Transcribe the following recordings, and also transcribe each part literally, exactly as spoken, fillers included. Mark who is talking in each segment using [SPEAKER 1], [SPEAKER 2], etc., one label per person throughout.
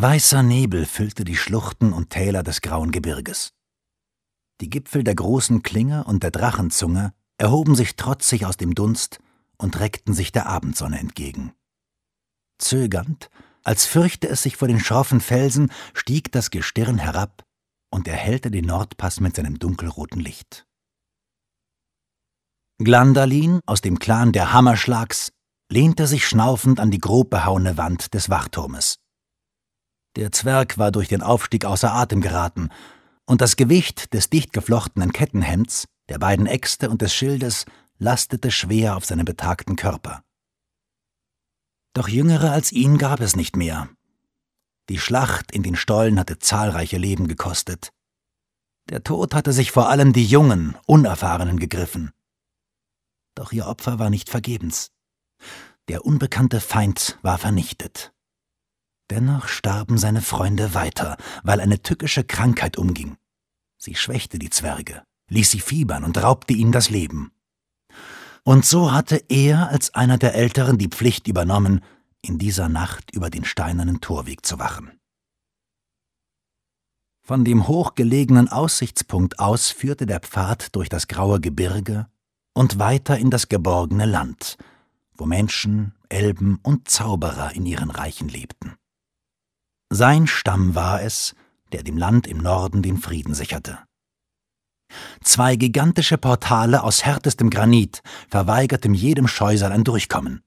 [SPEAKER 1] Weißer Nebel füllte die Schluchten und Täler des grauen Gebirges. Die Gipfel der großen Klinge und der Drachenzunge erhoben sich trotzig aus dem Dunst und reckten sich der Abendsonne entgegen. Zögernd, als fürchte es sich vor den schroffen Felsen, stieg das Gestirn herab und erhellte den Nordpass mit seinem dunkelroten Licht. Glandalin aus dem Clan der Hammerschlags lehnte sich schnaufend an die grob behauene Wand des Wachturmes. Der Zwerg war durch den Aufstieg außer Atem geraten, und das Gewicht des dicht geflochtenen Kettenhemds, der beiden Äxte und des Schildes lastete schwer auf seinem betagten Körper. Doch Jüngere als ihn gab es nicht mehr. Die Schlacht in den Stollen hatte zahlreiche Leben gekostet. Der Tod hatte sich vor allem die jungen, Unerfahrenen gegriffen. Doch ihr Opfer war nicht vergebens. Der unbekannte Feind war vernichtet. Dennoch starben seine Freunde weiter, weil eine tückische Krankheit umging. Sie schwächte die Zwerge, ließ sie fiebern und raubte ihnen das Leben. Und so hatte er als einer der Älteren die Pflicht übernommen, in dieser Nacht über den steinernen Torweg zu wachen. Von dem hochgelegenen Aussichtspunkt aus führte der Pfad durch das graue Gebirge und weiter in das geborgene Land, wo Menschen, Elben und Zauberer in ihren Reichen lebten. Sein Stamm war es, der dem Land im Norden den Frieden sicherte. Zwei gigantische Portale aus härtestem Granit verweigerten jedem Scheusal ein Durchkommen.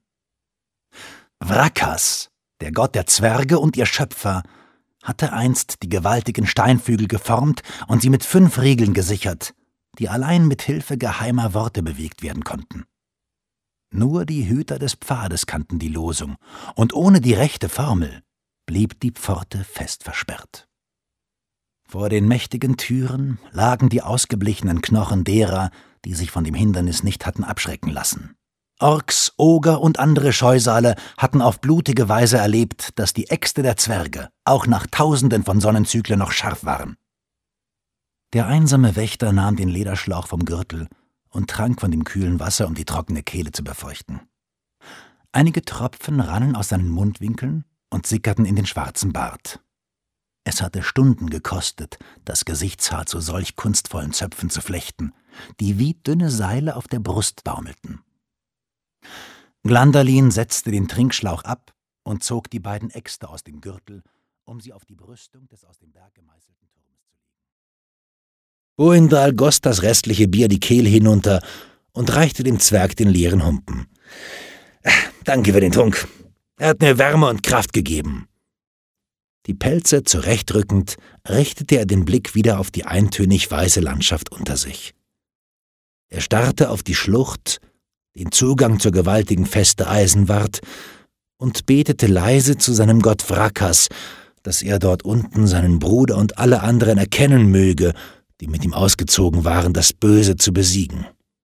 [SPEAKER 1] Wrakas, der Gott der Zwerge und ihr Schöpfer, hatte einst die gewaltigen Steinflügel geformt und sie mit fünf Riegeln gesichert, die allein mit Hilfe geheimer Worte bewegt werden konnten. Nur die Hüter des Pfades kannten die Losung, und ohne die rechte Formel blieb die Pforte fest versperrt. Vor den mächtigen Türen lagen die ausgeblichenen Knochen derer, die sich von dem Hindernis nicht hatten abschrecken lassen. Orks, Oger und andere Scheusale hatten auf blutige Weise erlebt, dass die Äxte der Zwerge auch nach Tausenden von Sonnenzyklen noch scharf waren. Der einsame Wächter nahm den Lederschlauch vom Gürtel und trank von dem kühlen Wasser, um die trockene Kehle zu befeuchten. Einige Tropfen rannen aus seinen Mundwinkeln und sickerten in den schwarzen Bart. Es hatte Stunden gekostet, das Gesichtshaar zu solch kunstvollen Zöpfen zu flechten, die wie dünne Seile auf der Brust baumelten. Glandalin setzte den Trinkschlauch ab und zog die beiden Äxte aus dem Gürtel, um sie auf die Brüstung des aus dem Berg gemeißelten Turmes zu legen. Boindal goss das restliche Bier die Kehle hinunter und reichte dem Zwerg den leeren Humpen. »Danke für den Trunk. Er hat mir Wärme und Kraft gegeben.« Die Pelze zurechtrückend, richtete er den Blick wieder auf die eintönig weiße Landschaft unter sich. Er starrte auf die Schlucht, den Zugang zur gewaltigen Feste Eisenward und betete leise zu seinem Gott Wrakas, dass er dort unten seinen Bruder und alle anderen erkennen möge, die mit ihm ausgezogen waren, das Böse zu besiegen.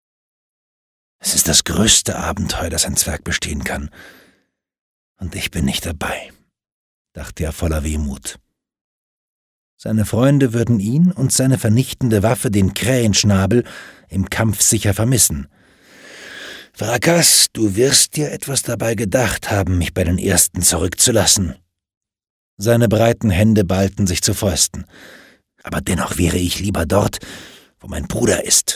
[SPEAKER 1] Es ist das größte Abenteuer, das ein Zwerg bestehen kann, und ich bin nicht dabei, dachte er voller Wehmut. Seine Freunde würden ihn und seine vernichtende Waffe, den Krähenschnabel, im Kampf sicher vermissen. »Wrakas, du wirst dir etwas dabei gedacht haben, mich bei den Ersten zurückzulassen.« Seine breiten Hände ballten sich zu Fäusten. »Aber dennoch wäre ich lieber dort, wo mein Bruder ist.«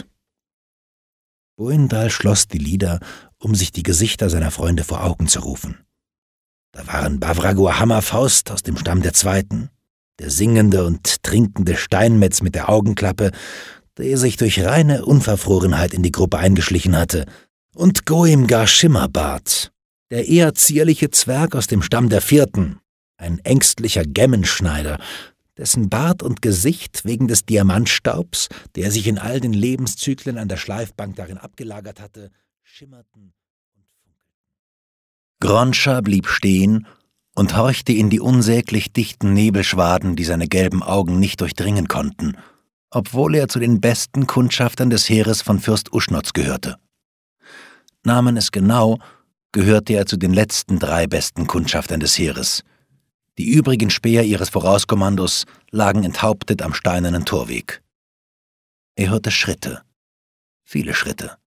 [SPEAKER 1] Boindal schloss die Lider, um sich die Gesichter seiner Freunde vor Augen zu rufen. Da waren Bavragur Hammerfaust aus dem Stamm der Zweiten, der singende und trinkende Steinmetz mit der Augenklappe, der sich durch reine Unverfrorenheit in die Gruppe eingeschlichen hatte, und Goimgar Schimmerbart, der eher zierliche Zwerg aus dem Stamm der Vierten, ein ängstlicher Gemmenschneider, dessen Bart und Gesicht wegen des Diamantstaubs, der sich in all den Lebenszyklen an der Schleifbank darin abgelagert hatte, schimmerten und funkelten. Gronscha blieb stehen und horchte in die unsäglich dichten Nebelschwaden, die seine gelben Augen nicht durchdringen konnten, obwohl er zu den besten Kundschaftern des Heeres von Fürst Uschnotz gehörte. Nahm man es genau, gehörte er zu den letzten drei besten Kundschaftern des Heeres. Die übrigen Späher ihres Vorauskommandos lagen enthauptet am steinernen Torweg. Er hörte Schritte, viele Schritte.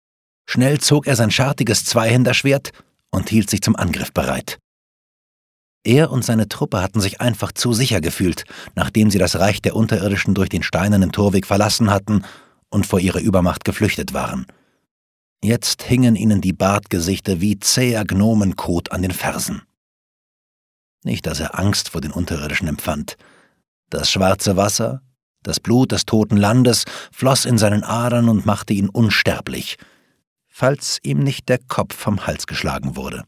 [SPEAKER 1] Schnell zog er sein schartiges Zweihänderschwert und hielt sich zum Angriff bereit. Er und seine Truppe hatten sich einfach zu sicher gefühlt, nachdem sie das Reich der Unterirdischen durch den steinernen Torweg verlassen hatten und vor ihrer Übermacht geflüchtet waren. Jetzt hingen ihnen die Bartgesichter wie zäher Gnomenkot an den Fersen. Nicht, dass er Angst vor den Unterirdischen empfand. Das schwarze Wasser, das Blut des toten Landes, floss in seinen Adern und machte ihn unsterblich, falls ihm nicht der Kopf vom Hals geschlagen wurde.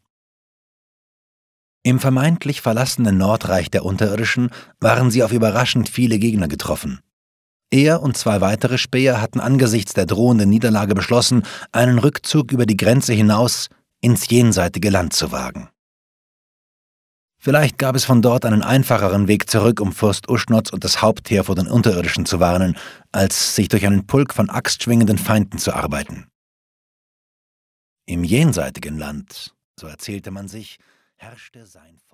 [SPEAKER 1] Im vermeintlich verlassenen Nordreich der Unterirdischen waren sie auf überraschend viele Gegner getroffen. Er und zwei weitere Späher hatten angesichts der drohenden Niederlage beschlossen, einen Rückzug über die Grenze hinaus ins jenseitige Land zu wagen. Vielleicht gab es von dort einen einfacheren Weg zurück, um Fürst Uschnotz und das Hauptheer vor den Unterirdischen zu warnen, als sich durch einen Pulk von axtschwingenden Feinden zu arbeiten. Im jenseitigen Land, so erzählte man sich, herrschte sein